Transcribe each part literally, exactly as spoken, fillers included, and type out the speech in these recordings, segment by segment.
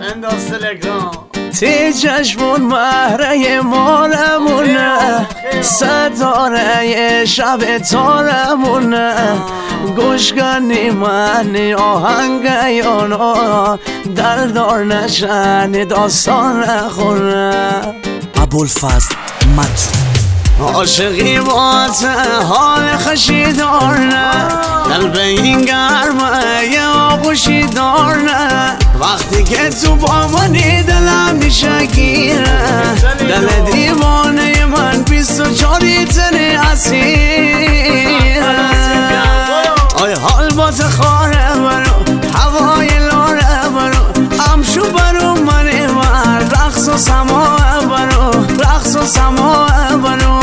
بنداز تلگرام تی چشمون مهره مالمونه، ستاره شب تارمونه، گوش کنی من آهنگیانو دلدار نشن داستان نخونه. ابوالفضل مترو عاشقی باته حال خشی دارنه، قلب این گرمه یه آغوشی دارنه، وقتی که تو با منی دلم میشه گیره، دل دیوانه من بیست و چاری تنی اسیره. آی حال با تخاره برو هوای لاره برو، همشو برو منی من رقص و سماه برو، رقص و سماه برو.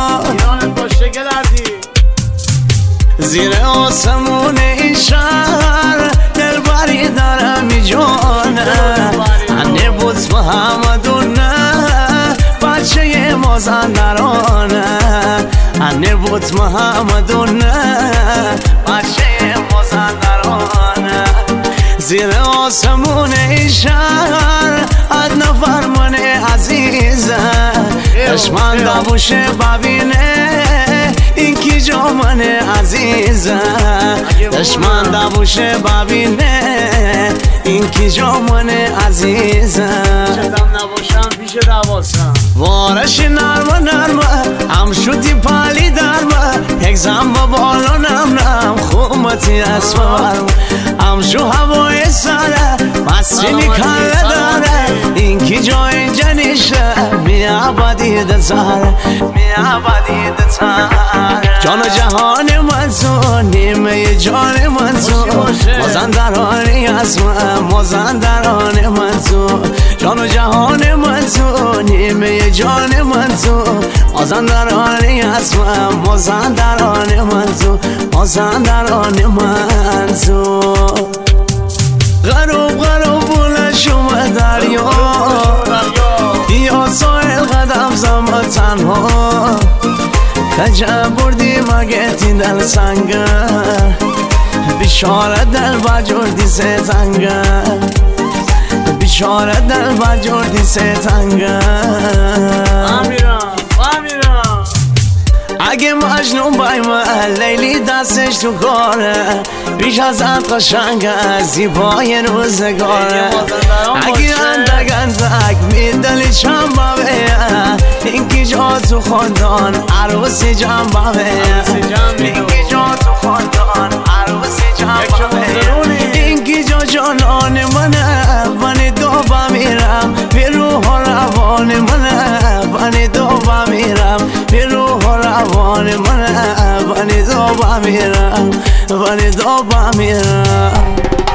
زیر آسمون این شهر دلبری دارم می جانه، انه بود محمدونه بچه مازندرانه، انه بود محمدونه بچه مازندرانه. زیر آسمون این شهر اد نفر من عزیزه، دشمن دبوشه ببینه این کی جا من عزیزه، دشمن دبوشه ببینه این کی جا من عزیزه. چتم نباشم پیش دواسم وارش نرمه نرمه هم شدی پالی درمه، یک زن با بالا نم نم خومتی اسمه برم، هم شو هوای سره مسجنی کله داره، این کی جا اینجا نیشه می عبدی دزاره، می عبدی دزاره. جان و جهان من تو نیمه جان من تو، مازندرانی اسمه مازندران من تو، جان و جهان من تو نیمه جان من تو، مازندرانی اسمه مازندران من تو، مازندران من تو. غروب غروب بولشم دریا، یا سایل قدم زم تنها، کجا بردی مگه تی دل سنگه، بیچاره دل بجردی ستنگه، بیچاره دل بجردی ستنگه. امیرم امیرم اگه مجنون بایم لیلی دستش تو کاره، بیش از حد قشنگه زیبای روزگاره، اگه اندک اندک میدلی چنبه بیا، این کی جا تو خاندان عروسی جنبه بیا، این کی جا تو خاندان عروسی جنبه بیا، این کی جا جانان منه من دو بمیرم، به روح و روان منه من دو بمیرم، به روح و روان منه من دو بمیرم، من دو بمیرم.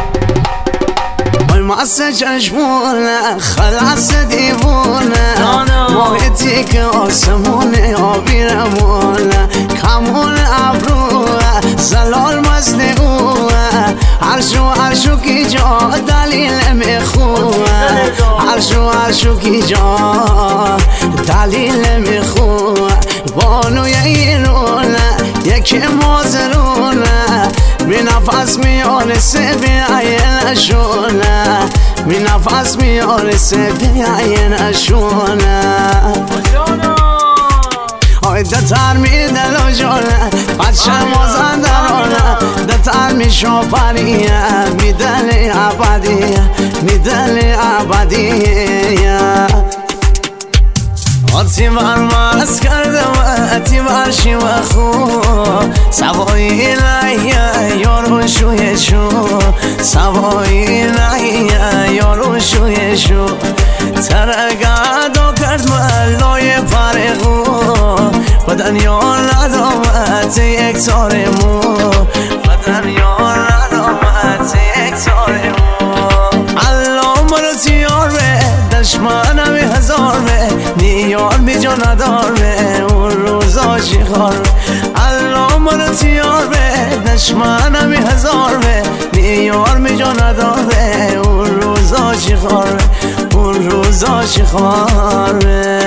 مست چشمونه خلاص دیوونه، محیطی که آسمونه آبیرمونه، کمون ابروه زلال مزنقوه، عرشو عرشو کی جا دلیل میخوه، عرشو عرشو کی جا دلیل میخوه، بانوی ایرونه یکی مازرونه، می نفس میان سبی عینشونه، می نفس میان سبی عینشونه. آی دتر می دل و جانه بچه مازندرانه، دتر می شاپریه می دل عبدیه، می دل عبدیه. آتی برمز کردم آتی برشی و خوب، سوایی نهیه یارو شوی شو، سوایی نهیه یارو شوی شو. ترگردو کرد ملای پرگو، بدن یا ندامت یک تاره مو، بدن یا ندامت یک تاره مو. الله منو تیار به دشمنم هزار به، نیار بی جا ندار به اون روزا چی خار به. الله منو تیار به دشمنم هزار به، نیار بی جا ندار به اون روزا چی خار به، اون روزا چی خار به.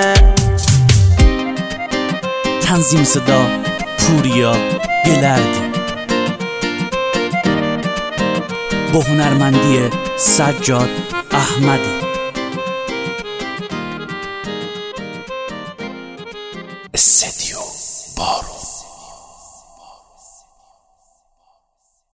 تنظیم صدا پوریا گلردی با هنرمندی سجاد احمدی. استدیو بارون.